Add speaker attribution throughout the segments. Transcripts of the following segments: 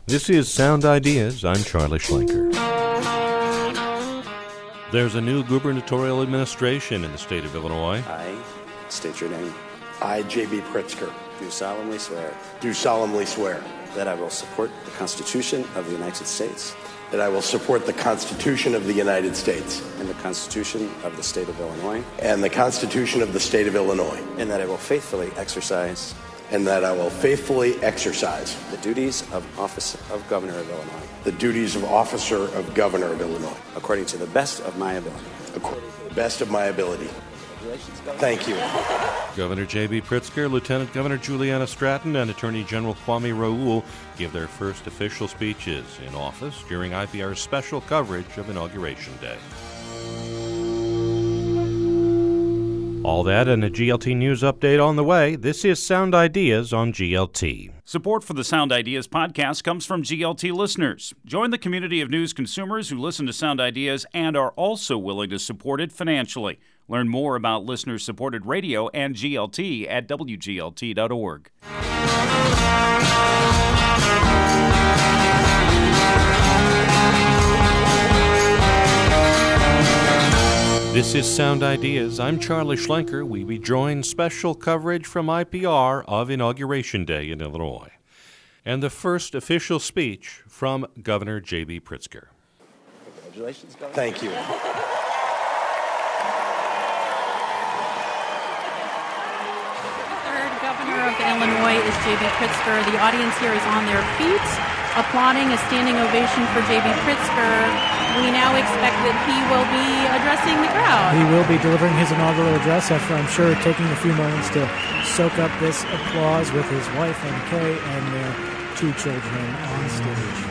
Speaker 1: This is Sound Ideas. I'm Charlie Schlenker. There's a new gubernatorial administration in the state of Illinois.
Speaker 2: I state your name.
Speaker 3: I, J.B. Pritzker,
Speaker 2: Do solemnly swear
Speaker 3: do solemnly swear
Speaker 2: that I will support the Constitution of the United States
Speaker 3: that I will support the Constitution of the United States
Speaker 2: and the Constitution of the State of Illinois,
Speaker 3: and the Constitution of the State of Illinois,
Speaker 2: and that I will faithfully exercise
Speaker 3: the
Speaker 2: duties of office of Governor of Illinois,
Speaker 3: the duties of officer of Governor of Illinois,
Speaker 2: according to the best of my ability.
Speaker 3: according to the best of my ability. Thank you.
Speaker 1: Governor J.B. Pritzker, Lieutenant Governor Juliana Stratton, and Attorney General Kwame Raoul give their first official speeches in office during IPR's special coverage of Inauguration Day. All that and a GLT News update on the way. This is Sound Ideas on GLT.
Speaker 4: Support for the Sound Ideas podcast comes from GLT listeners. Join the community of news consumers who listen to Sound Ideas and are also willing to support it financially. Learn more about listener-supported radio and GLT at WGLT.org.
Speaker 1: This is Sound Ideas. I'm Charlie Schlenker. We rejoin special coverage from IPR of Inauguration Day in Illinois. And the first official speech from Governor J.B. Pritzker.
Speaker 2: Congratulations, Governor.
Speaker 3: Thank you.
Speaker 5: Third Governor of Illinois is J.B. Pritzker. The audience here is on their feet, applauding a standing ovation for J.B. Pritzker. We now expect that he will be addressing the crowd.
Speaker 6: He will be delivering his inaugural address after, I'm sure, taking a few moments to soak up this applause with his wife, MK, and their two children on stage.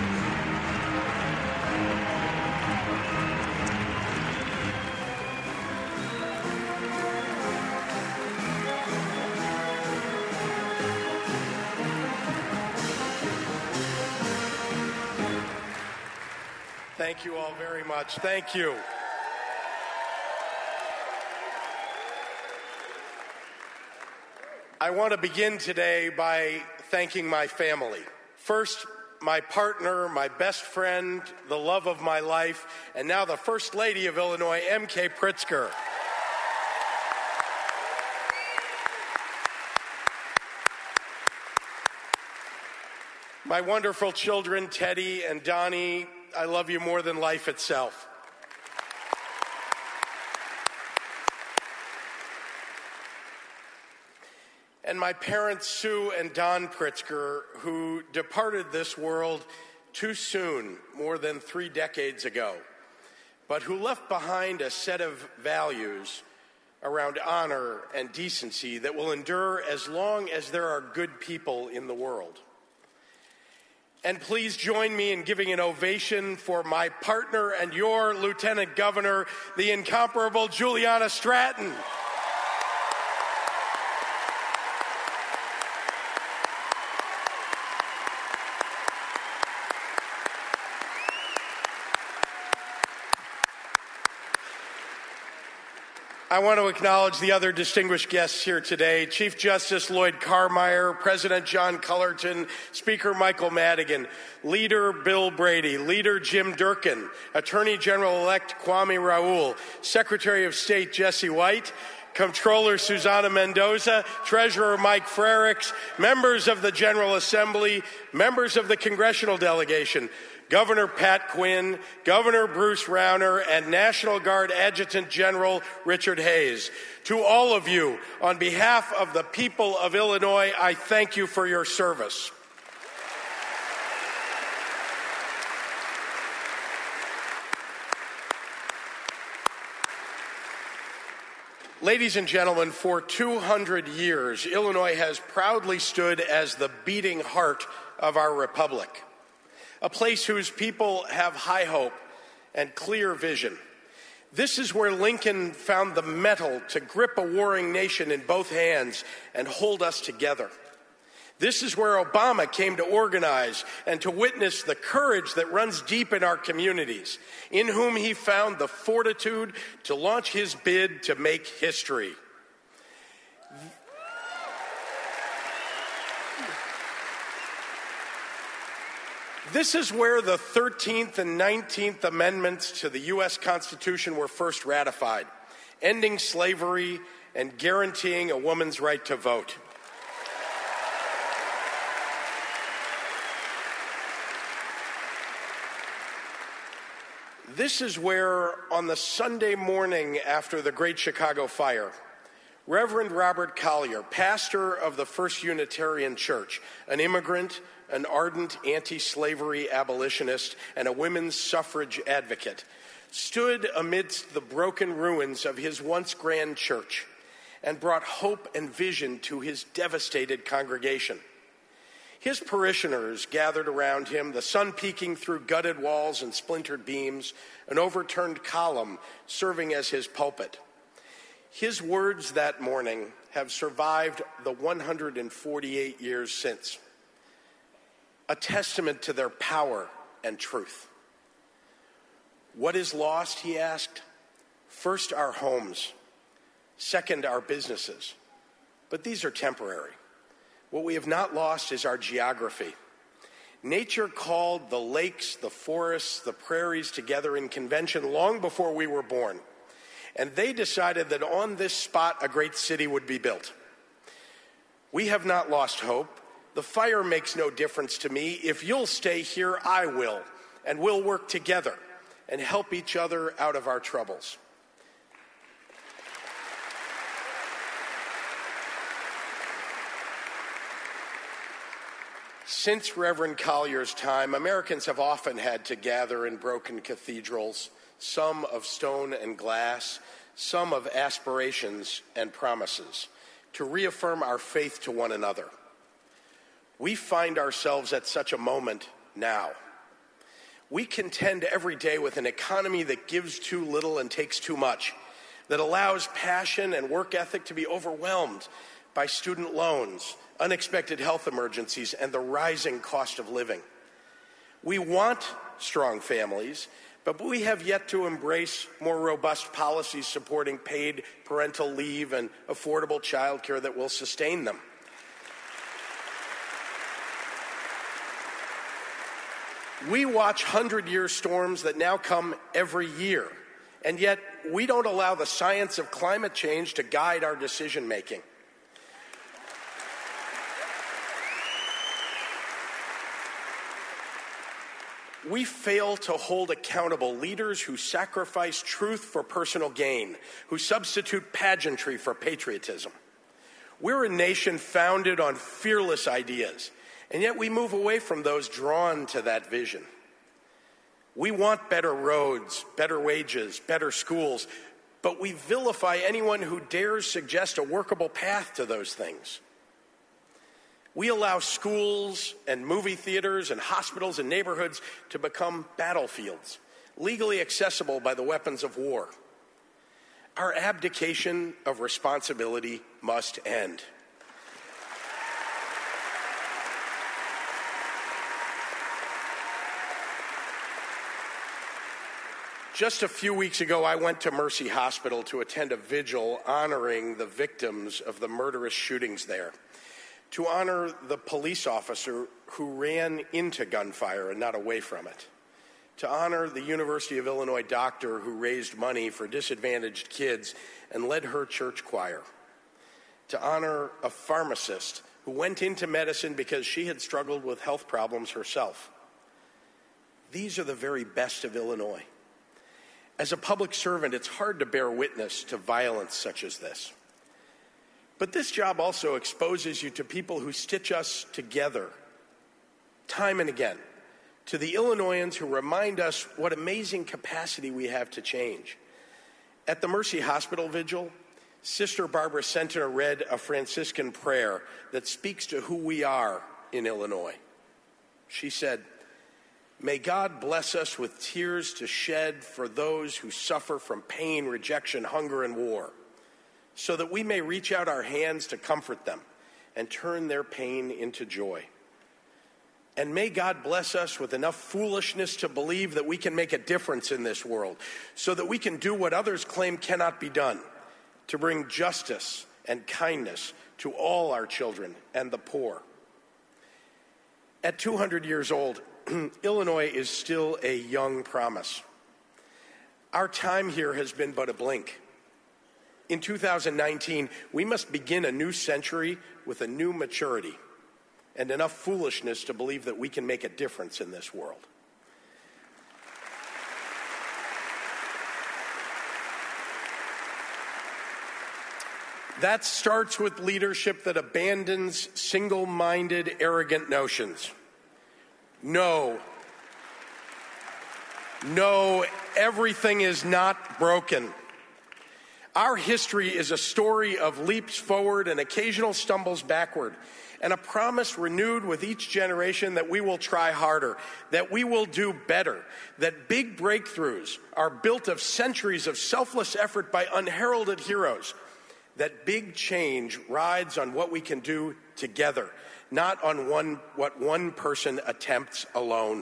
Speaker 3: Thank you all very much. Thank you. I want to begin today by thanking my family. First, my partner, my best friend, the love of my life, and now the First Lady of Illinois, MK Pritzker. My wonderful children, Teddy and Donnie, I love you more than life itself. And my parents, Sue and Don Pritzker, who departed this world too soon, more than 3 decades ago, but who left behind a set of values around honor and decency that will endure as long as there are good people in the world. And please join me in giving an ovation for my partner and your Lieutenant Governor, the incomparable Juliana Stratton. I want to acknowledge the other distinguished guests here today: Chief Justice Lloyd Carmeier, President John Cullerton, Speaker Michael Madigan, Leader Bill Brady, Leader Jim Durkin, Attorney General-elect Kwame Raoul, Secretary of State Jesse White, Comptroller Susana Mendoza, Treasurer Mike Frericks, members of the General Assembly, members of the congressional delegation, Governor Pat Quinn, Governor Bruce Rauner, and National Guard Adjutant General Richard Hayes. To all of you, on behalf of the people of Illinois, I thank you for your service. Ladies and gentlemen, for 200 years, Illinois has proudly stood as the beating heart of our republic, a place whose people have high hope and clear vision. This is where Lincoln found the mettle to grip a warring nation in both hands and hold us together. This is where Obama came to organize and to witness the courage that runs deep in our communities, in whom he found the fortitude to launch his bid to make history. This is where the 13th and 19th Amendments to the U.S. Constitution were first ratified, ending slavery and guaranteeing a woman's right to vote. This is where, on the Sunday morning after the Great Chicago Fire, Reverend Robert Collier, pastor of the First Unitarian Church, an immigrant, an ardent anti-slavery abolitionist, and a women's suffrage advocate, stood amidst the broken ruins of his once grand church and brought hope and vision to his devastated congregation. His parishioners gathered around him, the sun peeking through gutted walls and splintered beams, an overturned column serving as his pulpit. His words that morning have survived the 148 years since, a testament to their power and truth. What is lost, he asked? First, our homes. Second, our businesses. But these are temporary. What we have not lost is our geography. Nature called the lakes, the forests, the prairies together in convention long before we were born. And they decided that on this spot a great city would be built. We have not lost hope. The fire makes no difference to me. If you'll stay here, I will. And we'll work together and help each other out of our troubles. Since Reverend Collier's time, Americans have often had to gather in broken cathedrals, some of stone and glass, some of aspirations and promises, to reaffirm our faith to one another. We find ourselves at such a moment now. We contend every day with an economy that gives too little and takes too much, that allows passion and work ethic to be overwhelmed by student loans, unexpected health emergencies, and the rising cost of living. We want strong families, but we have yet to embrace more robust policies supporting paid parental leave and affordable child care that will sustain them. We watch 100-year storms that now come every year, and yet we don't allow the science of climate change to guide our decision-making. We fail to hold accountable leaders who sacrifice truth for personal gain, who substitute pageantry for patriotism. We're a nation founded on fearless ideas, and yet we move away from those drawn to that vision. We want better roads, better wages, better schools, but we vilify anyone who dares suggest a workable path to those things. We allow schools and movie theaters and hospitals and neighborhoods to become battlefields, legally accessible by the weapons of war. Our abdication of responsibility must end. Just a few weeks ago, I went to Mercy Hospital to attend a vigil honoring the victims of the murderous shootings there, to honor the police officer who ran into gunfire and not away from it, to honor the University of Illinois doctor who raised money for disadvantaged kids and led her church choir, to honor a pharmacist who went into medicine because she had struggled with health problems herself. These are the very best of Illinois. As a public servant, it's hard to bear witness to violence such as this. But this job also exposes you to people who stitch us together, time and again, to the Illinoisans who remind us what amazing capacity we have to change. At the Mercy Hospital Vigil, Sister Barbara Centner read a Franciscan prayer that speaks to who we are in Illinois. She said, "May God bless us with tears to shed for those who suffer from pain, rejection, hunger, and war, so that we may reach out our hands to comfort them and turn their pain into joy. And may God bless us with enough foolishness to believe that we can make a difference in this world, so that we can do what others claim cannot be done, to bring justice and kindness to all our children and the poor. At 200 years old, Illinois is still a young promise. Our time here has been but a blink. In 2019, we must begin a new century with a new maturity and enough foolishness to believe that we can make a difference in this world. That starts with leadership that abandons single-minded, arrogant notions. No, everything is not broken. Our history is a story of leaps forward and occasional stumbles backward, and a promise renewed with each generation that we will try harder, that we will do better, that big breakthroughs are built of centuries of selfless effort by unheralded heroes, that big change rides on what we can do together, not on what one person attempts alone.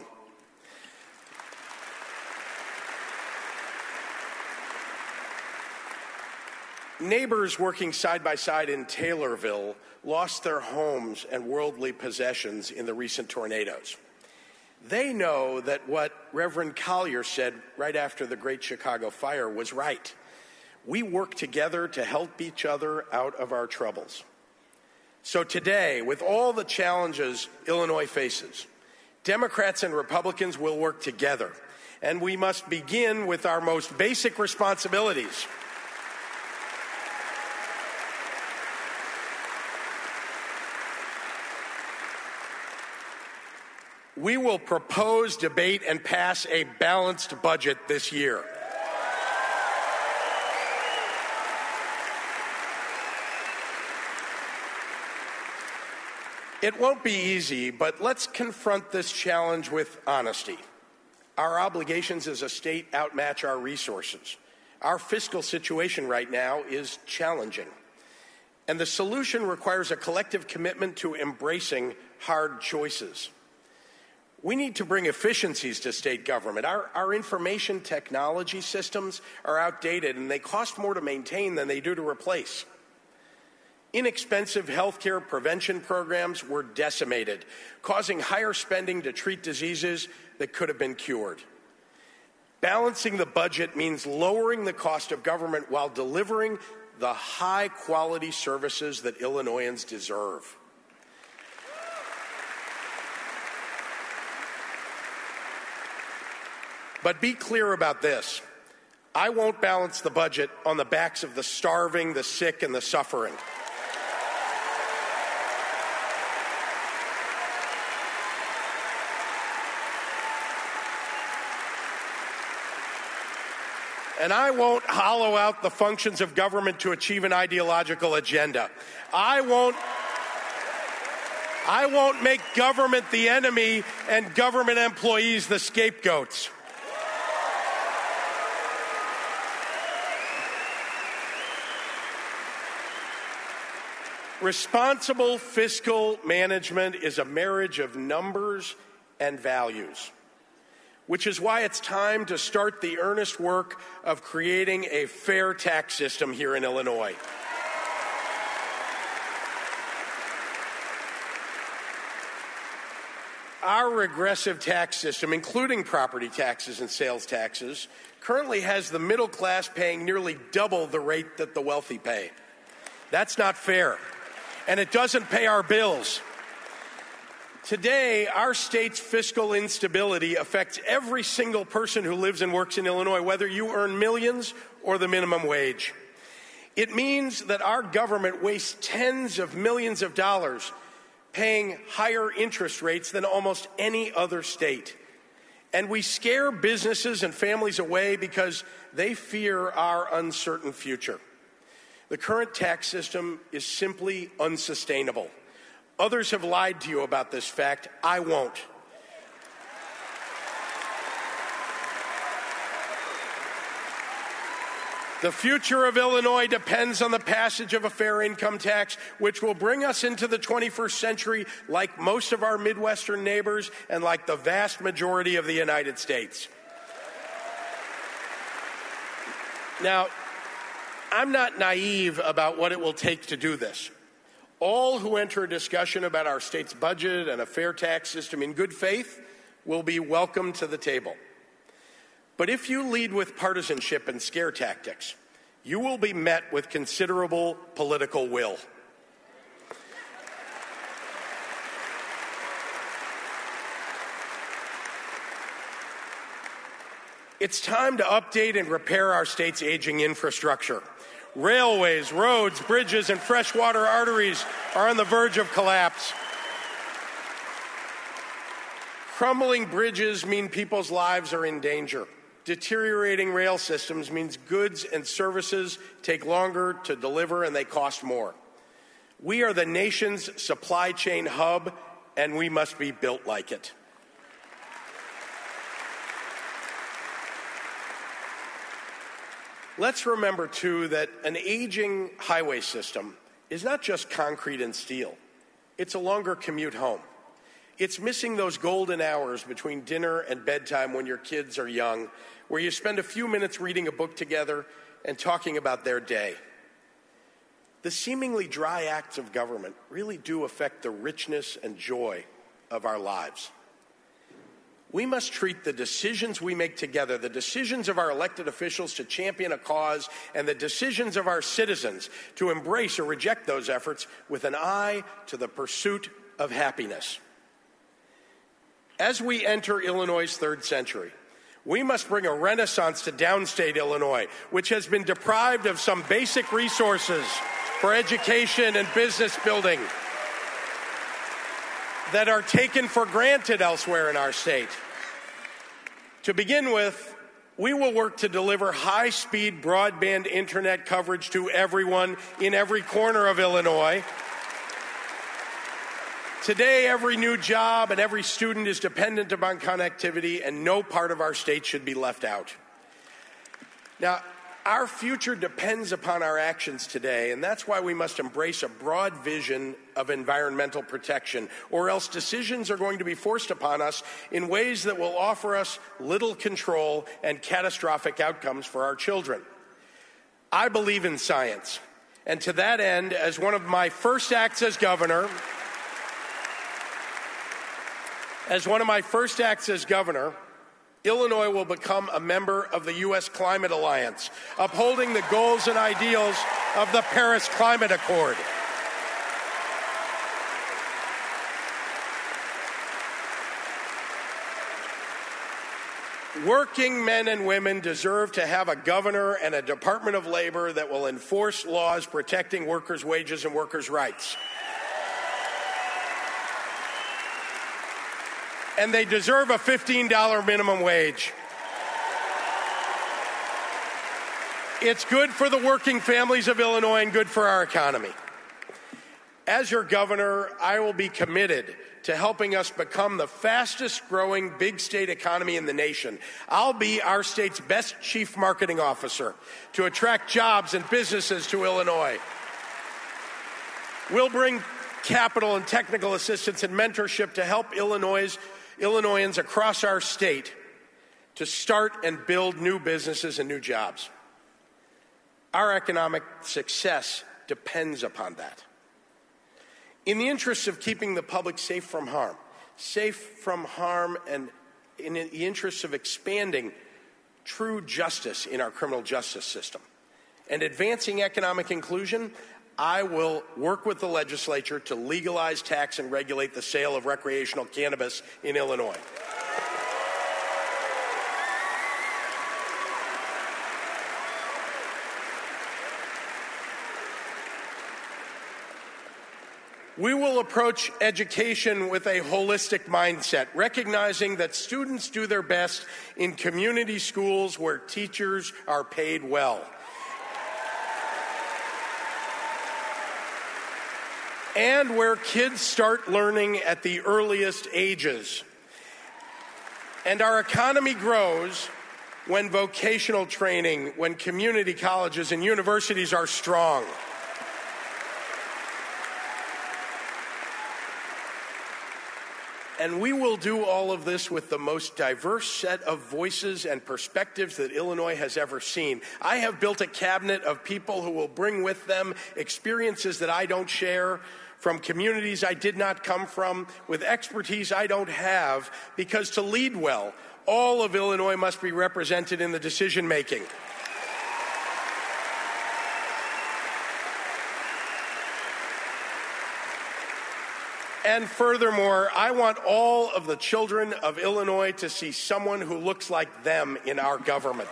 Speaker 3: Neighbors working side by side in Taylorville lost their homes and worldly possessions in the recent tornadoes. They know that what Reverend Collier said right after the Great Chicago Fire was right. We work together to help each other out of our troubles. So today, with all the challenges Illinois faces, Democrats and Republicans will work together, and we must begin with our most basic responsibilities. We will propose, debate, and pass a balanced budget this year. It won't be easy, but let's confront this challenge with honesty. Our obligations as a state outmatch our resources. Our fiscal situation right now is challenging, and the solution requires a collective commitment to embracing hard choices. We need to bring efficiencies to state government. Our information technology systems are outdated, and they cost more to maintain than they do to replace. Inexpensive healthcare prevention programs were decimated, causing higher spending to treat diseases that could have been cured. Balancing the budget means lowering the cost of government while delivering the high-quality services that Illinoisans deserve. But be clear about this. I won't balance the budget on the backs of the starving, the sick, and the suffering. And I won't hollow out the functions of government to achieve an ideological agenda. I won't make government the enemy and government employees the scapegoats. Responsible fiscal management is a marriage of numbers and values, which is why it's time to start the earnest work of creating a fair tax system here in Illinois. Our regressive tax system, including property taxes and sales taxes, currently has the middle class paying nearly double the rate that the wealthy pay. That's not fair, and it doesn't pay our bills. Today, our state's fiscal instability affects every single person who lives and works in Illinois, whether you earn millions or the minimum wage. It means that our government wastes tens of millions of dollars paying higher interest rates than almost any other state. And we scare businesses and families away because they fear our uncertain future. The current tax system is simply unsustainable. Others have lied to you about this fact. I won't. The future of Illinois depends on the passage of a fair income tax, which will bring us into the 21st century like most of our Midwestern neighbors and like the vast majority of the United States. Now, I'm not naive about what it will take to do this. All who enter a discussion about our state's budget and a fair tax system in good faith will be welcome to the table. But if you lead with partisanship and scare tactics, you will be met with considerable political will. It's time to update and repair our state's aging infrastructure. Railways, roads, bridges, and freshwater arteries are on the verge of collapse. Crumbling bridges mean people's lives are in danger. Deteriorating rail systems means goods and services take longer to deliver and they cost more. We are the nation's supply chain hub, and we must be built like it. Let's remember, too, that an aging highway system is not just concrete and steel. It's a longer commute home. It's missing those golden hours between dinner and bedtime when your kids are young, where you spend a few minutes reading a book together and talking about their day. The seemingly dry acts of government really do affect the richness and joy of our lives. We must treat the decisions we make together, the decisions of our elected officials to champion a cause, and the decisions of our citizens to embrace or reject those efforts with an eye to the pursuit of happiness. As we enter Illinois' third century, we must bring a renaissance to downstate Illinois, which has been deprived of some basic resources for education and business building that are taken for granted elsewhere in our state. To begin with, we will work to deliver high-speed broadband internet coverage to everyone in every corner of Illinois. Today, every new job and every student is dependent upon connectivity, and no part of our state should be left out. Now, our future depends upon our actions today, and that's why we must embrace a broad vision of environmental protection, or else decisions are going to be forced upon us in ways that will offer us little control and catastrophic outcomes for our children. I believe in science, and to that end, as one of my first acts as governor, Illinois will become a member of the U.S. Climate Alliance, upholding the goals and ideals of the Paris Climate Accord. Working men and women deserve to have a governor and a Department of Labor that will enforce laws protecting workers' wages and workers' rights. And they deserve a $15 minimum wage. It's good for the working families of Illinois and good for our economy. As your governor, I will be committed to helping us become the fastest growing big state economy in the nation. I'll be our state's best chief marketing officer to attract jobs and businesses to Illinois. We'll bring capital and technical assistance and mentorship to help Illinoisans across our state to start and build new businesses and new jobs. Our economic success depends upon that. In the interests of keeping the public safe from harm, and in the interests of expanding true justice in our criminal justice system and advancing economic inclusion, I will work with the legislature to legalize, tax, and regulate the sale of recreational cannabis in Illinois. We will approach education with a holistic mindset, recognizing that students do their best in community schools where teachers are paid well. And where kids start learning at the earliest ages. And our economy grows when vocational training, when community colleges and universities are strong. And we will do all of this with the most diverse set of voices and perspectives that Illinois has ever seen. I have built a cabinet of people who will bring with them experiences that I don't share, from communities I did not come from, with expertise I don't have, because to lead well, all of Illinois must be represented in the decision-making. And furthermore, I want all of the children of Illinois to see someone who looks like them in our government.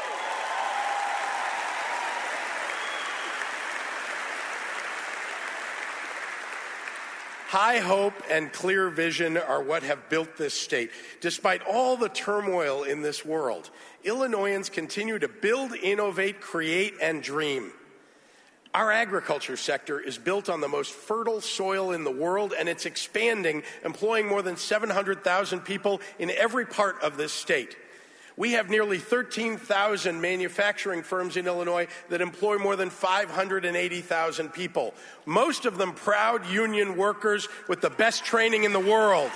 Speaker 3: High hope and clear vision are what have built this state. Despite all the turmoil in this world, Illinoisans continue to build, innovate, create, and dream. Our agriculture sector is built on the most fertile soil in the world, and it's expanding, employing more than 700,000 people in every part of this state. We have nearly 13,000 manufacturing firms in Illinois that employ more than 580,000 people, most of them proud union workers with the best training in the world.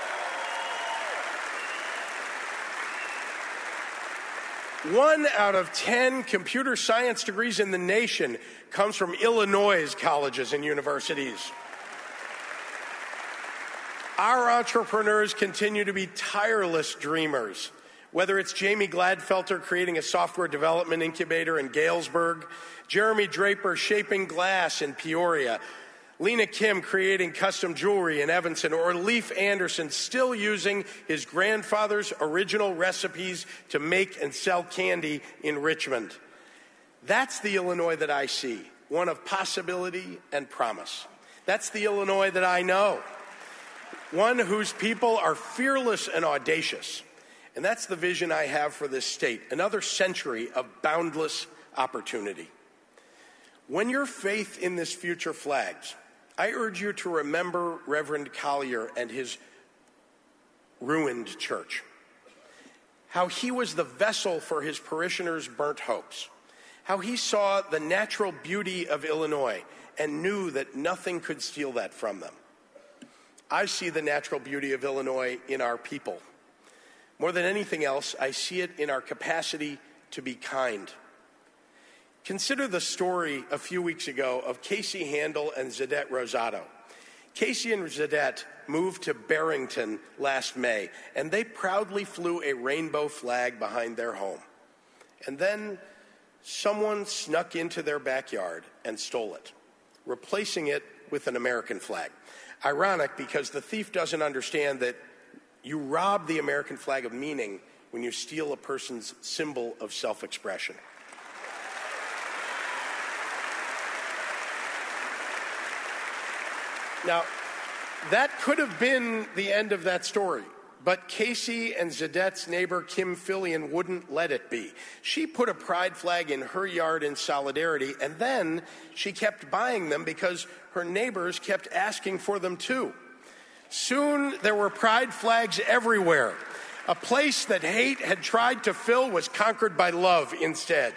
Speaker 3: One out of 10 computer science degrees in the nation comes from Illinois' colleges and universities. Our entrepreneurs continue to be tireless dreamers. Whether it's Jamie Gladfelter creating a software development incubator in Galesburg, Jeremy Draper shaping glass in Peoria, Lena Kim creating custom jewelry in Evanston, or Leif Anderson still using his grandfather's original recipes to make and sell candy in Richmond. That's the Illinois that I see, one of possibility and promise. That's the Illinois that I know, one whose people are fearless and audacious. And that's the vision I have for this state, another century of boundless opportunity. When your faith in this future flags, I urge you to remember Reverend Collier and his ruined church, how he was the vessel for his parishioners' burnt hopes, how he saw the natural beauty of Illinois and knew that nothing could steal that from them. I see the natural beauty of Illinois in our people. More than anything else, I see it in our capacity to be kind. Consider the story a few weeks ago of Casey Handel and Zadette Rosado. Casey and Zadette moved to Barrington last May, and they proudly flew a rainbow flag behind their home. And then someone snuck into their backyard and stole it, replacing it with an American flag. Ironic, because the thief doesn't understand that you rob the American flag of meaning when you steal a person's symbol of self-expression. Now, that could have been the end of that story, but Casey and Zadette's neighbor Kim Fillion wouldn't let it be. She put a pride flag in her yard in solidarity, and then she kept buying them because her neighbors kept asking for them too. Soon there were pride flags everywhere. A place that hate had tried to fill was conquered by love instead.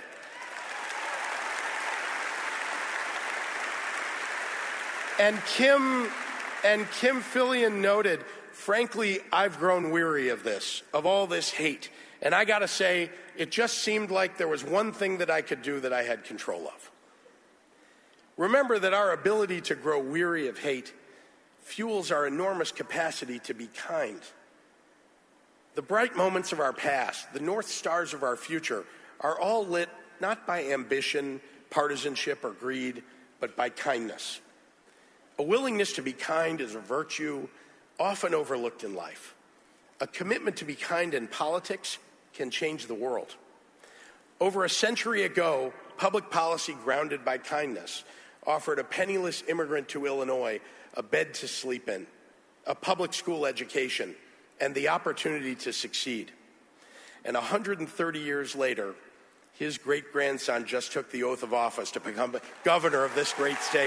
Speaker 3: And Kim Fillion noted, frankly, I've grown weary of this, of all this hate. And I gotta say, it just seemed like there was one thing that I could do that I had control of. Remember that our ability to grow weary of hate fuels our enormous capacity to be kind. The bright moments of our past, the North Stars of our future, are all lit not by ambition, partisanship, or greed, but by kindness. A willingness to be kind is a virtue often overlooked in life. A commitment to be kind in politics can change the world. Over a century ago, public policy grounded by kindness offered a penniless immigrant to Illinois a bed to sleep in, a public school education, and the opportunity to succeed. And 130 years later, his great-grandson just took the oath of office to become governor of this great state.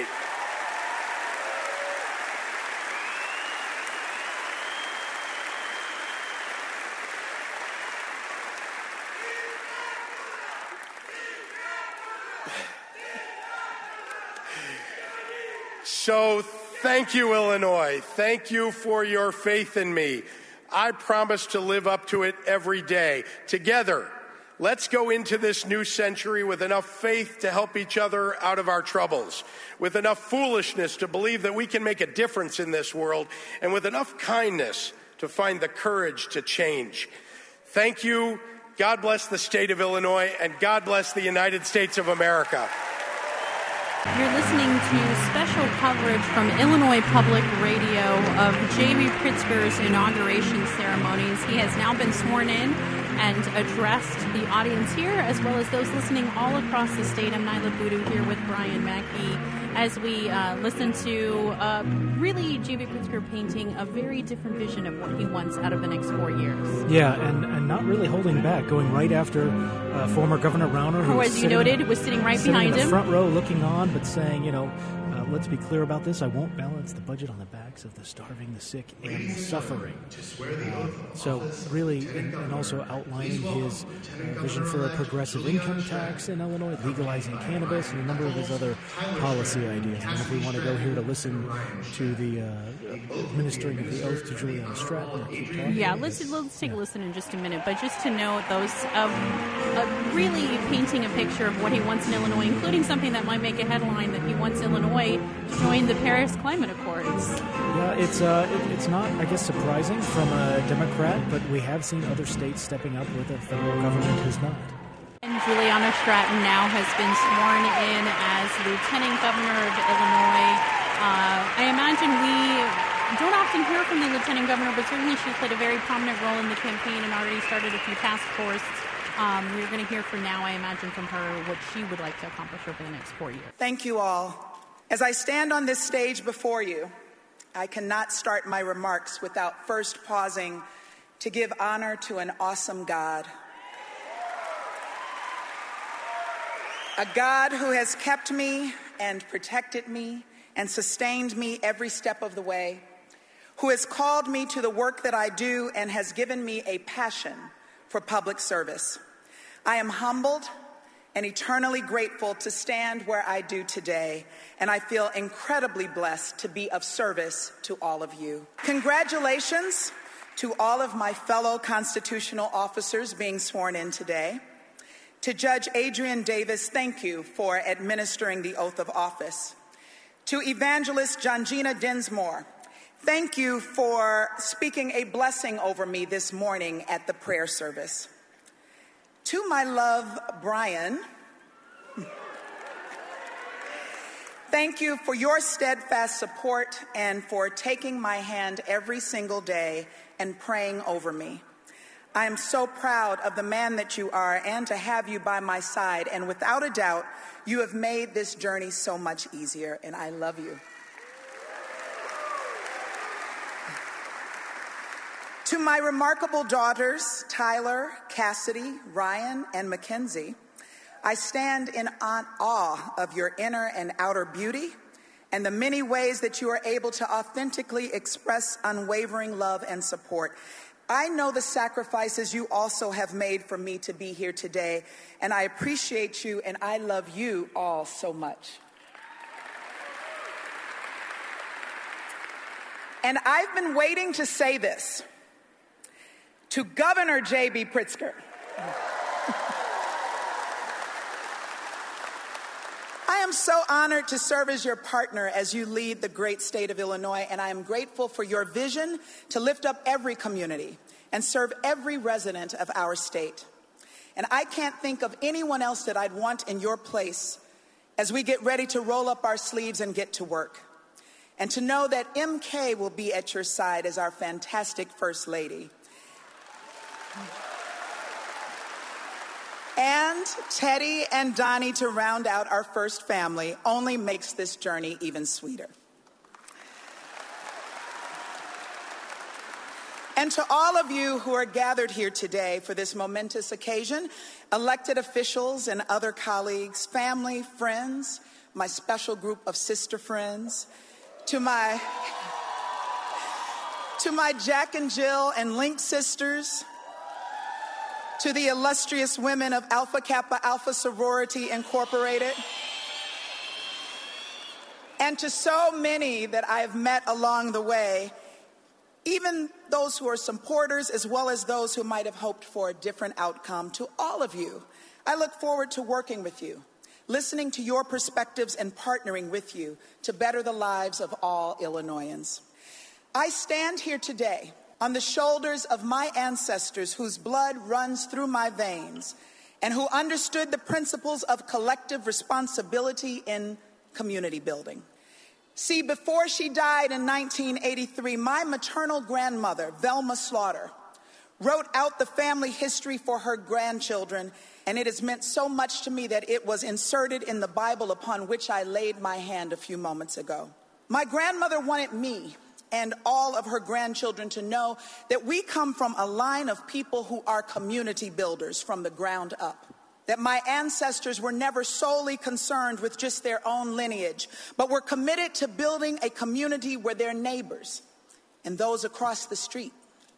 Speaker 3: So thank you, Illinois. Thank you for your faith in me. I promise to live up to it every day. Together, Let's go into this new century with enough faith to help each other out of our troubles, with enough foolishness to believe that we can make a difference in this world, and with enough kindness to find the courage to change. Thank you. God bless the state of Illinois, and God bless the United States of America.
Speaker 5: You're listening to special coverage from Illinois Public Radio of J.B. Pritzker's inauguration ceremonies. He has now been sworn in and addressed the audience here, as well as those listening all across the state. I'm Nyla Boodoo here with Brian Mackey as we listen to really J.B. Pritzker painting a very different vision of what he wants out of the next 4 years.
Speaker 6: Yeah, and not really holding back, going right after former Governor Rauner, who,
Speaker 5: as you noted, was sitting right behind him.
Speaker 6: In the front row looking on, but saying, let's be clear about this. I won't balance the budget on the backs of the starving, the sick, and the suffering. So really, and also outlining his vision for a progressive income tax in Illinois, legalizing cannabis, and a number of his other policy ideas. And if we want to go here to listen to the administering of the oath to Juliana Stratton, keep talking.
Speaker 5: Yeah, let's take a listen in just a minute. But just to note, those really painting a picture of what he wants in Illinois, including something that might make a headline that he wants Illinois to join the Paris Climate Accords.
Speaker 6: Yeah, it's not, I guess, surprising from a Democrat, but we have seen other states stepping up where the federal government has not.
Speaker 5: And Juliana Stratton now has been sworn in as Lieutenant Governor of Illinois. I imagine we don't often hear from the Lieutenant Governor, but certainly she's played a very prominent role in the campaign and already started a few task forces. We're going to hear from now, I imagine, from her what she would like to accomplish over the next 4 years.
Speaker 7: Thank you all. As I stand on this stage before you, I cannot start my remarks without first pausing to give honor to an awesome God. A God who has kept me and protected me and sustained me every step of the way, who has called me to the work that I do and has given me a passion for public service. I am humbled and eternally grateful to stand where I do today, and I feel incredibly blessed to be of service to all of you. Congratulations to all of my fellow constitutional officers being sworn in today. To Judge Adrian Davis, thank you for administering the oath of office. To Evangelist Johngina Dinsmore, thank you for speaking a blessing over me this morning at the prayer service. To my love, Brian, thank you for your steadfast support and for taking my hand every single day and praying over me. I am so proud of the man that you are and to have you by my side. And without a doubt, you have made this journey so much easier, and I love you. To my remarkable daughters, Tyler, Cassidy, Ryan, and Mackenzie, I stand in awe of your inner and outer beauty and the many ways that you are able to authentically express unwavering love and support. I know the sacrifices you also have made for me to be here today, and I appreciate you, and I love you all so much. And I've been waiting to say this to Governor J.B. Pritzker. I am so honored to serve as your partner as you lead the great state of Illinois, and I am grateful for your vision to lift up every community and serve every resident of our state. And I can't think of anyone else that I'd want in your place as we get ready to roll up our sleeves and get to work. And to know that MK will be at your side as our fantastic First Lady. And Teddy and Donnie to round out our first family only makes this journey even sweeter. And to all of you who are gathered here today for this momentous occasion, elected officials and other colleagues, family, friends, my special group of sister friends, to my Jack and Jill and Link sisters, to the illustrious women of Alpha Kappa Alpha Sorority Incorporated, and to so many that I have met along the way, even those who are supporters as well as those who might have hoped for a different outcome, to all of you, I look forward to working with you, listening to your perspectives and partnering with you to better the lives of all Illinoisans. I stand here today on the shoulders of my ancestors whose blood runs through my veins and who understood the principles of collective responsibility in community building. See, before she died in 1983, my maternal grandmother, Velma Slaughter, wrote out the family history for her grandchildren, and it has meant so much to me that it was inserted in the Bible upon which I laid my hand a few moments ago. My grandmother wanted me and all of her grandchildren to know that we come from a line of people who are community builders from the ground up. That my ancestors were never solely concerned with just their own lineage, but were committed to building a community where their neighbors and those across the street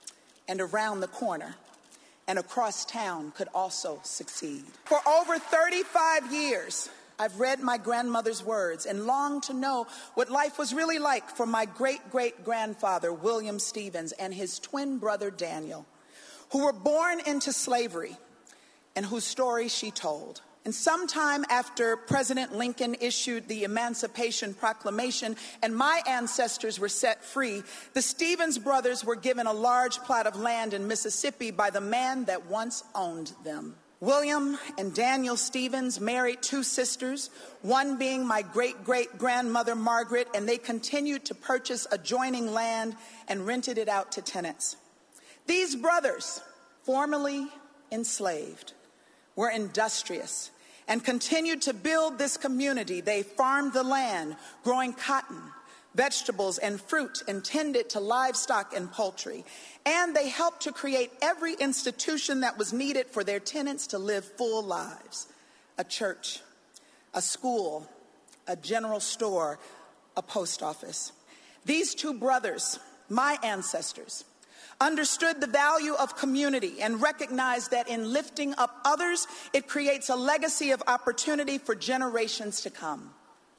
Speaker 7: and around the corner and across town could also succeed. For over 35 years, I've read my grandmother's words and longed to know what life was really like for my great-great-grandfather, William Stevens, and his twin brother, Daniel, who were born into slavery and whose story she told. And sometime after President Lincoln issued the Emancipation Proclamation and my ancestors were set free, the Stevens brothers were given a large plot of land in Mississippi by the man that once owned them. William and Daniel Stevens married two sisters, one being my great-great-grandmother Margaret, and they continued to purchase adjoining land and rented it out to tenants. These brothers, formerly enslaved, were industrious and continued to build this community. They farmed the land, growing cotton, vegetables, and fruit intended to livestock and poultry. And they helped to create every institution that was needed for their tenants to live full lives: a church, a school, a general store, a post office. These two brothers, my ancestors, understood the value of community and recognized that in lifting up others, it creates a legacy of opportunity for generations to come.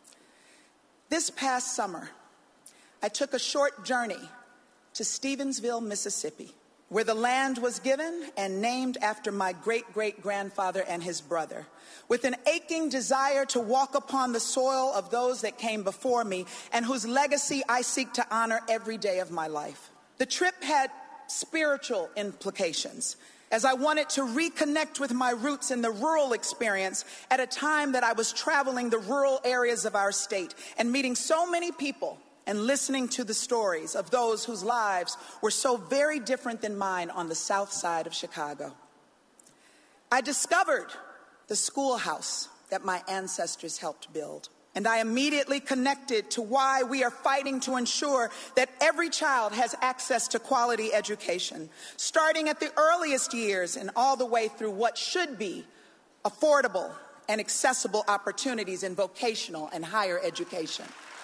Speaker 7: This past summer, I took a short journey to Stevensville, Mississippi, where the land was given and named after my great-great-grandfather and his brother, with an aching desire to walk upon the soil of those that came before me and whose legacy I seek to honor every day of my life. The trip had spiritual implications, as I wanted to reconnect with my roots in the rural experience at a time that I was traveling the rural areas of our state and meeting so many people and listening to the stories of those whose lives were so very different than mine on the south side of Chicago. I discovered the schoolhouse that my ancestors helped build. And I immediately connected to why we are fighting to ensure that every child has access to quality education, starting at the earliest years and all the way through what should be affordable and accessible opportunities in vocational and higher education.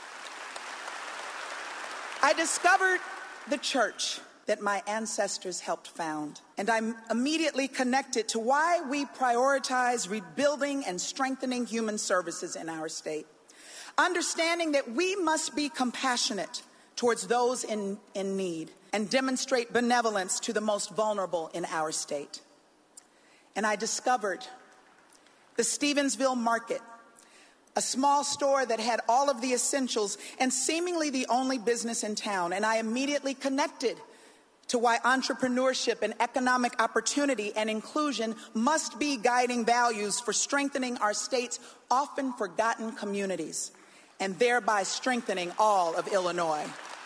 Speaker 7: I discovered the church that my ancestors helped found, and I immediately connected to why we prioritize rebuilding and strengthening human services in our state. Understanding that we must be compassionate towards those in need and demonstrate benevolence to the most vulnerable in our state. And I discovered the Stevensville Market, a small store that had all of the essentials and seemingly the only business in town. And I immediately connected to why entrepreneurship and economic opportunity and inclusion must be guiding values for strengthening our state's often forgotten communities, and thereby strengthening all of Illinois.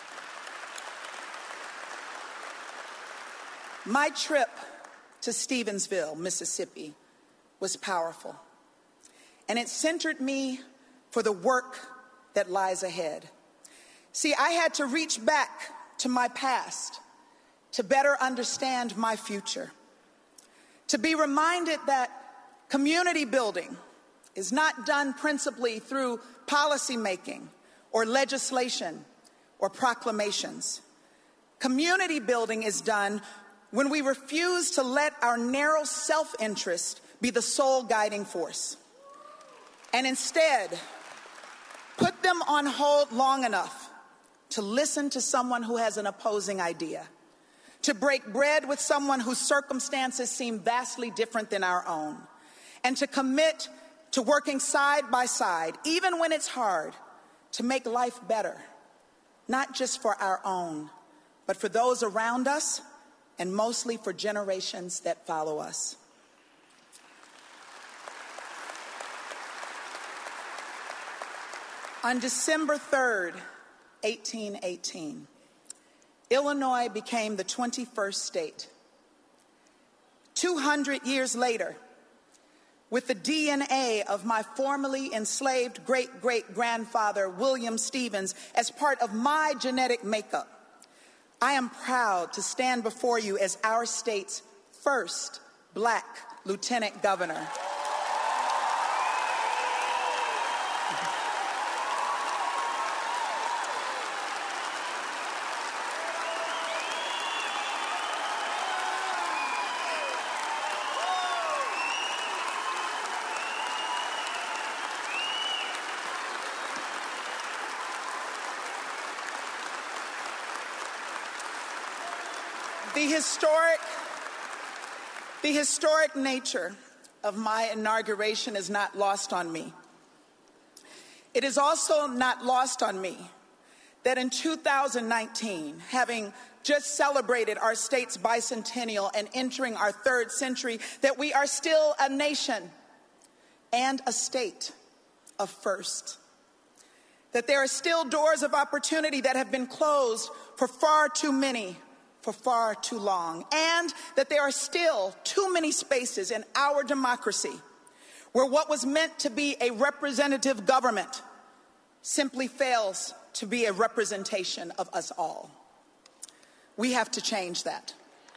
Speaker 7: My trip to Stevensville, Mississippi, was powerful, and it centered me for the work that lies ahead. See, I had to reach back to my past to better understand my future, to be reminded that community building is not done principally through policy making or legislation or proclamations. Community building is done when we refuse to let our narrow self-interest be the sole guiding force, and instead put them on hold long enough to listen to someone who has an opposing idea, to break bread with someone whose circumstances seem vastly different than our own, and to commit to working side by side, even when it's hard, to make life better, not just for our own, but for those around us, and mostly for generations that follow us. On December 3rd, 1818, Illinois became the 21st state. 200 years later, with the DNA of my formerly enslaved great-great-grandfather, William Stevens, as part of my genetic makeup, I am proud to stand before you as our state's first Black lieutenant governor. The historic nature of my inauguration is not lost on me. It is also not lost on me that in 2019, having just celebrated our state's bicentennial and entering our third century, that we are still a nation and a state of first. That there are still doors of opportunity that have been closed for far too many, for far too long, and that there are still too many spaces in our democracy where what was meant to be a representative government simply fails to be a representation of us all. We have to change that.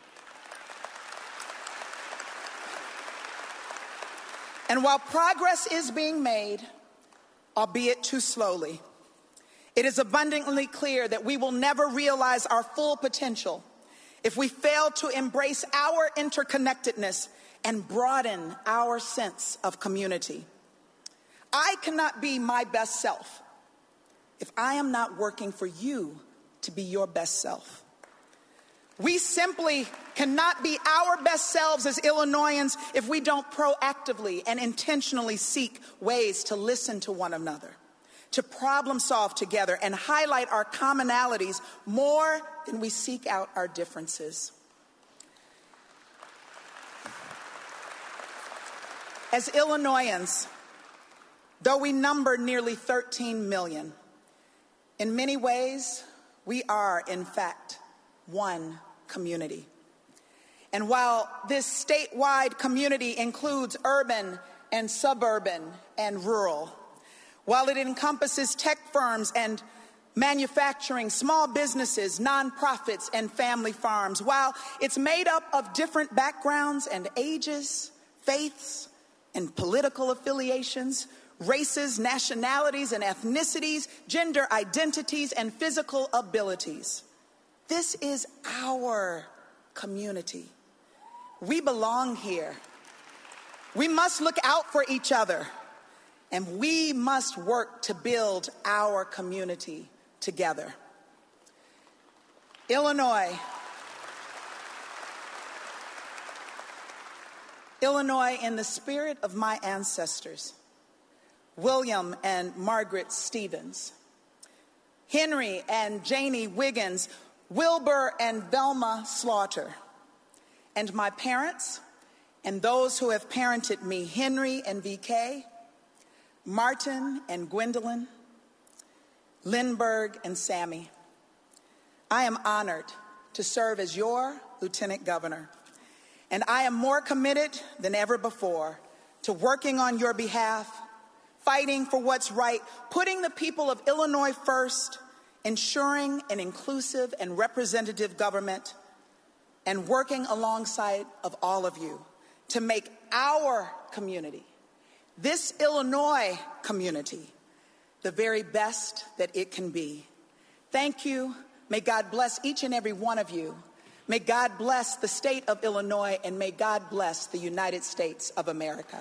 Speaker 7: And while progress is being made, albeit too slowly, it is abundantly clear that we will never realize our full potential if we fail to embrace our interconnectedness and broaden our sense of community. I cannot be my best self if I am not working for you to be your best self. We simply cannot be our best selves as Illinoisans if we don't proactively and intentionally seek ways to listen to one another, to problem solve together and highlight our commonalities more than we seek out our differences. As Illinoisans, though we number nearly 13 million, in many ways, we are, in fact, one community. And while this statewide community includes urban and suburban and rural, while it encompasses tech firms and manufacturing, small businesses, nonprofits, and family farms, while it's made up of different backgrounds and ages, faiths, and political affiliations, races, nationalities, and ethnicities, gender identities, and physical abilities, this is our community. We belong here. We must look out for each other. And we must work to build our community together. Illinois, in the spirit of my ancestors, William and Margaret Stevens, Henry and Janie Wiggins, Wilbur and Velma Slaughter, and my parents and those who have parented me, Henry and VK, Martin and Gwendolyn, Lindbergh and Sammy. I am honored to serve as your Lieutenant Governor, and I am more committed than ever before to working on your behalf, fighting for what's right, putting the people of Illinois first, ensuring an inclusive and representative government, and working alongside of all of you to make our community, this Illinois community, the very best that it can be. Thank you. May God bless each and every one of you. May God bless the state of Illinois, and may God bless the United States of America.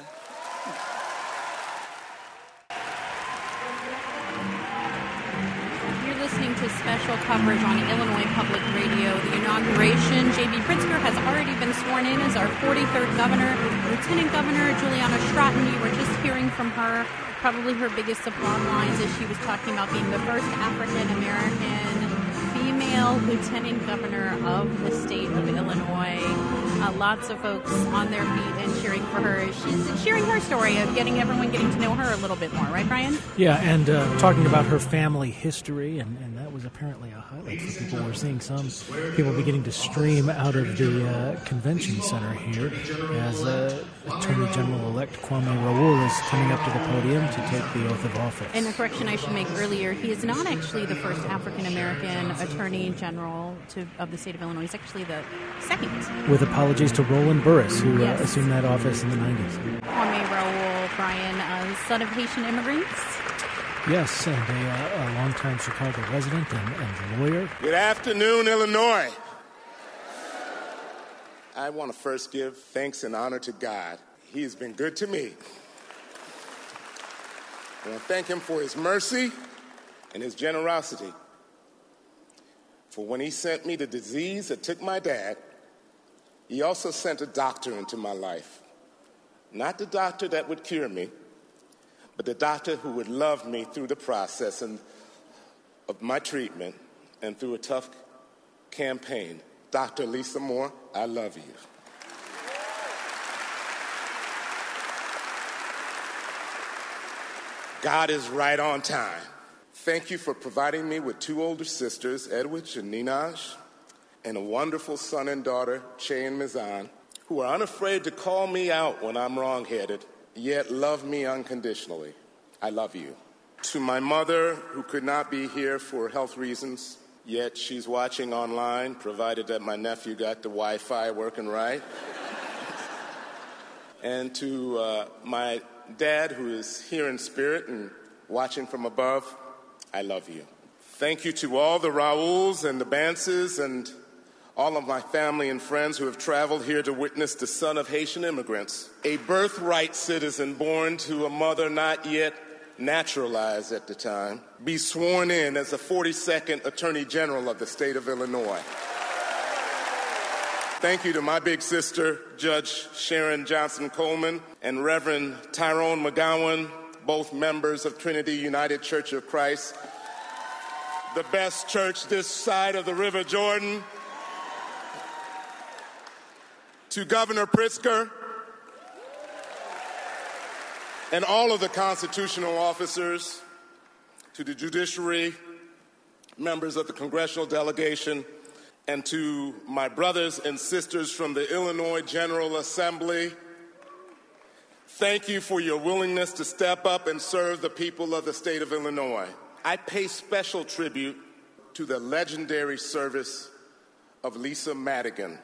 Speaker 5: You're listening to special coverage on Illinois Public Radio. The inauguration, J.B. Pritzker has already been sworn in as our 43rd governor. Lieutenant Governor Juliana Stratton, you were just hearing from her, probably her biggest applause lines as she was talking about being the first African-American female lieutenant governor of the state of Illinois. Lots of folks on their feet and cheering for her. She's sharing her story of everyone getting to know her a little bit more, right, Brian?
Speaker 6: Yeah, and talking about her family history, and that was apparently a highlight for people. We're seeing some people beginning to stream out of the convention center here as Attorney General-elect Kwame Raoul is coming up to the podium to take the oath of office.
Speaker 5: And a correction I should make earlier, he is not actually the first African-American Attorney General of the state of Illinois. He's actually the second.
Speaker 6: With apologies to Roland Burris, who assumed that office in the 90s.
Speaker 5: Kwame Raoul, Brian, son of Haitian immigrants.
Speaker 6: Yes, and a longtime Chicago resident and lawyer.
Speaker 8: Good afternoon, Illinois. I want to first give thanks and honor to God. He has been good to me. I want to thank him for his mercy and his generosity. For when he sent me the disease that took my dad, he also sent a doctor into my life. Not the doctor that would cure me, but the doctor who would love me through the process of my treatment and through a tough campaign. Dr. Lisa Moore, I love you. God is right on time. Thank you for providing me with two older sisters, Edwidge and Ninaj, and a wonderful son and daughter, Che and Mizan, who are unafraid to call me out when I'm wrong-headed, yet love me unconditionally. I love you. To my mother, who could not be here for health reasons, yet she's watching online, provided that my nephew got the Wi-Fi working right. And to my dad, who is here in spirit and watching from above, I love you. Thank you to all the Raouls and the Bances and all of my family and friends who have traveled here to witness the son of Haitian immigrants, a birthright citizen born to a mother not yet naturalized at the time, be sworn in as the 42nd Attorney General of the state of Illinois. Thank you to my big sister, Judge Sharon Johnson Coleman, and Reverend Tyrone McGowan, both members of Trinity United Church of Christ, the best church this side of the River Jordan. To Governor Pritzker and all of the constitutional officers, to the judiciary, members of the congressional delegation, and to my brothers and sisters from the Illinois General Assembly, thank you for your willingness to step up and serve the people of the state of Illinois. I pay special tribute to the legendary service of Lisa Madigan.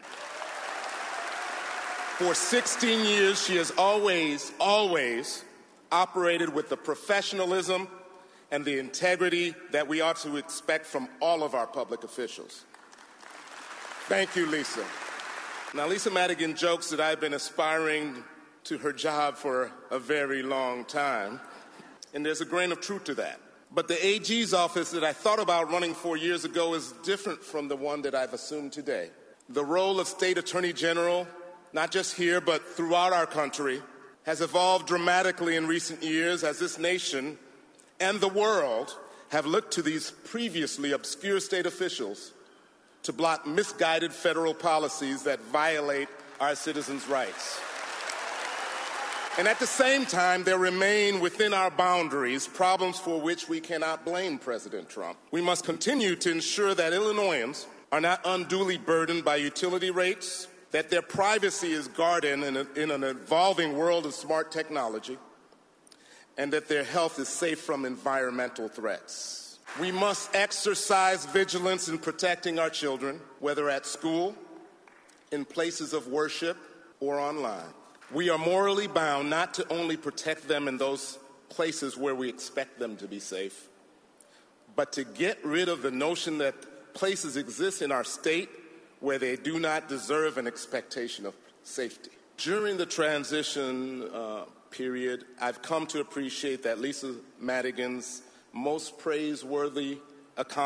Speaker 8: For 16 years, she has always operated with the professionalism and the integrity that we ought to expect from all of our public officials. Thank you, Lisa. Now, Lisa Madigan jokes that I've been aspiring to her job for a very long time, and there's a grain of truth to that. But the AG's office that I thought about running 4 years ago is different from the one that I've assumed today. The role of State Attorney General, not just here, but throughout our country, has evolved dramatically in recent years as this nation and the world have looked to these previously obscure state officials to block misguided federal policies that violate our citizens' rights. And at the same time, there remain within our boundaries problems for which we cannot blame President Trump. We must continue to ensure that Illinoisans are not unduly burdened by utility rates, that their privacy is guarded in an evolving world of smart technology, and that their health is safe from environmental threats. We must exercise vigilance in protecting our children, whether at school, in places of worship, or online. We are morally bound not to only protect them in those places where we expect them to be safe, but to get rid of the notion that places exist in our state where they do not deserve an expectation of safety. During the transition period, I've come to appreciate that Lisa Madigan's most praiseworthy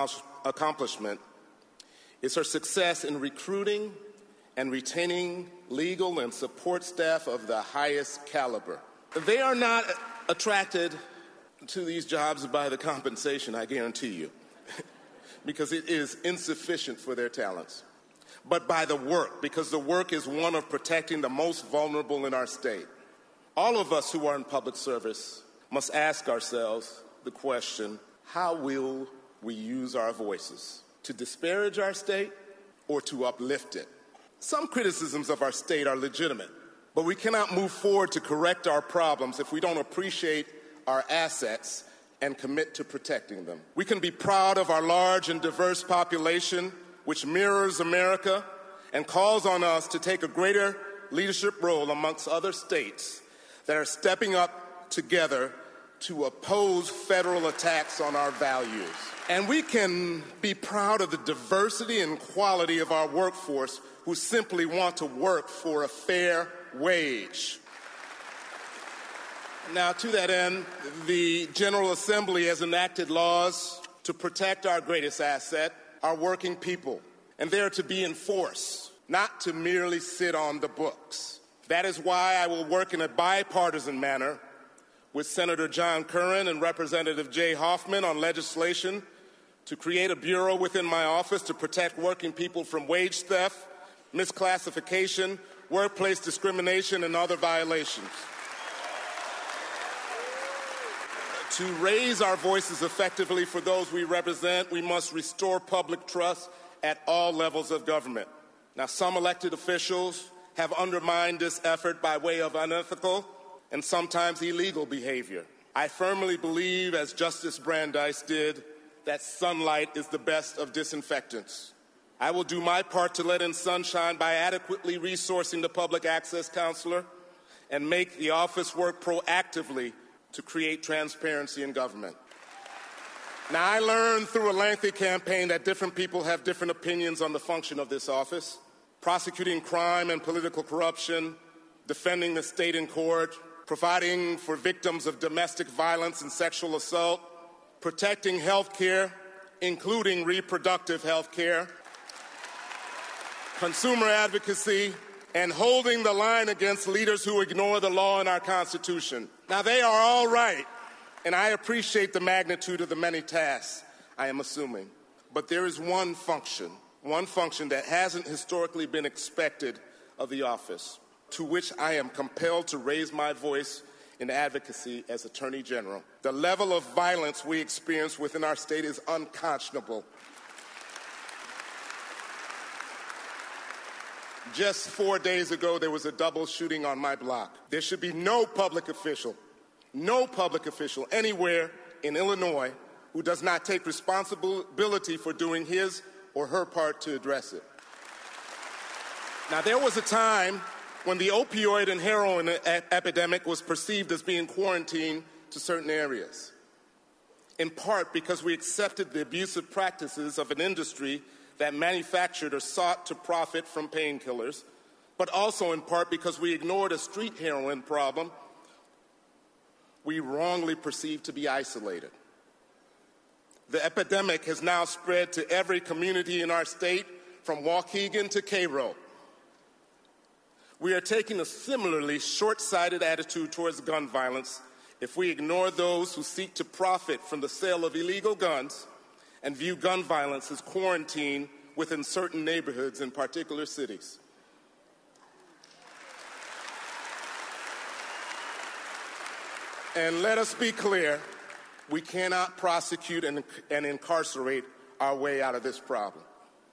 Speaker 8: accomplishment is her success in recruiting and retaining legal and support staff of the highest caliber. They are not attracted to these jobs by the compensation, I guarantee you, because it is insufficient for their talents, but by the work, because the work is one of protecting the most vulnerable in our state. All of us who are in public service must ask ourselves the question, how will we use our voices? To disparage our state or to uplift it? Some criticisms of our state are legitimate, but we cannot move forward to correct our problems if we don't appreciate our assets and commit to protecting them. We can be proud of our large and diverse population, which mirrors America and calls on us to take a greater leadership role amongst other states that are stepping up together to oppose federal attacks on our values. And we can be proud of the diversity and quality of our workforce who simply want to work for a fair wage. Now, to that end, the General Assembly has enacted laws to protect our greatest asset, our working people, and they are to be enforced, not to merely sit on the books. That is why I will work in a bipartisan manner with Senator John Curran and Representative Jay Hoffman on legislation to create a bureau within my office to protect working people from wage theft, misclassification, workplace discrimination, and other violations. To raise our voices effectively for those we represent, we must restore public trust at all levels of government. Now, some elected officials have undermined this effort by way of unethical and sometimes illegal behavior. I firmly believe, as Justice Brandeis did, that sunlight is the best of disinfectants. I will do my part to let in sunshine by adequately resourcing the public access counselor and make the office work proactively to create transparency in government. Now, I learned through a lengthy campaign that different people have different opinions on the function of this office. Prosecuting crime and political corruption, defending the state in court, providing for victims of domestic violence and sexual assault, protecting health care, including reproductive health care, consumer advocacy, and holding the line against leaders who ignore the law and our Constitution. Now, they are all right, and I appreciate the magnitude of the many tasks I am assuming. But there is one function that hasn't historically been expected of the office, to which I am compelled to raise my voice in advocacy as Attorney General. The level of violence we experience within our state is unconscionable. Just 4 days ago, there was a double shooting on my block. There should be no public official anywhere in Illinois who does not take responsibility for doing his or her part to address it. Now, there was a time when the opioid and heroin epidemic was perceived as being quarantined to certain areas, in part because we accepted the abusive practices of an industry that manufactured or sought to profit from painkillers, but also in part because we ignored a street heroin problem we wrongly perceived to be isolated. The epidemic has now spread to every community in our state, from Waukegan to Cairo. We are taking a similarly short-sighted attitude towards gun violence if we ignore those who seek to profit from the sale of illegal guns and view gun violence as quarantine within certain neighborhoods in particular cities. And let us be clear, we cannot prosecute and incarcerate our way out of this problem.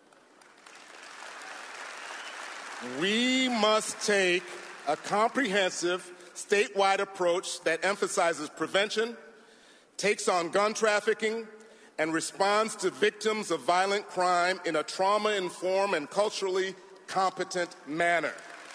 Speaker 8: We must take a comprehensive statewide approach that emphasizes prevention, takes on gun trafficking, and responds to victims of violent crime in a trauma-informed and culturally competent manner.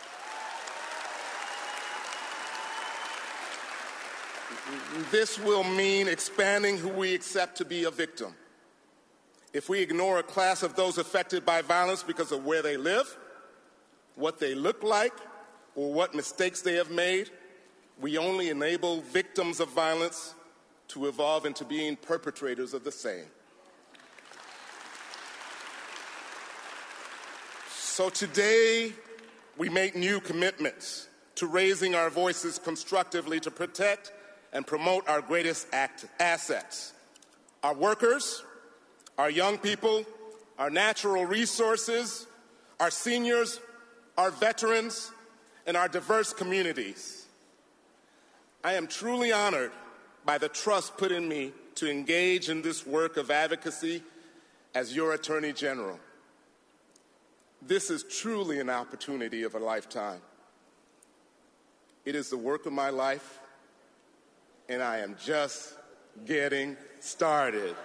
Speaker 8: This will mean expanding who we accept to be a victim. If we ignore a class of those affected by violence because of where they live, what they look like, or what mistakes they have made, we only enable victims of violence to evolve into being perpetrators of the same. So today, we make new commitments to raising our voices constructively to protect and promote our greatest assets, our workers, our young people, our natural resources, our seniors, our veterans, and our diverse communities. I am truly honored by the trust put in me to engage in this work of advocacy as your Attorney General. This is truly an opportunity of a lifetime. It is the work of my life, and I am just getting started.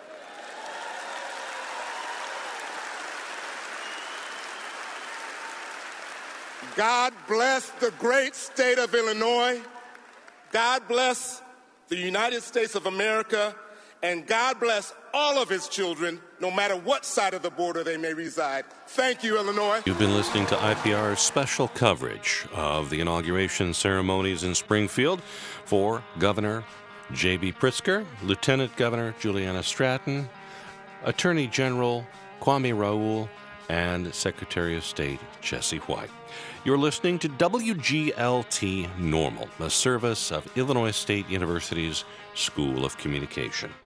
Speaker 8: God bless the great state of Illinois. God bless the United States of America, and God bless all of his children, no matter what side of the border they may reside. Thank you, Illinois.
Speaker 1: You've been listening to IPR's special coverage of the inauguration ceremonies in Springfield for Governor J.B. Pritzker, Lieutenant Governor Juliana Stratton, Attorney General Kwame Raoul, and Secretary of State Jesse White. You're listening to WGLT Normal, a service of Illinois State University's School of Communication.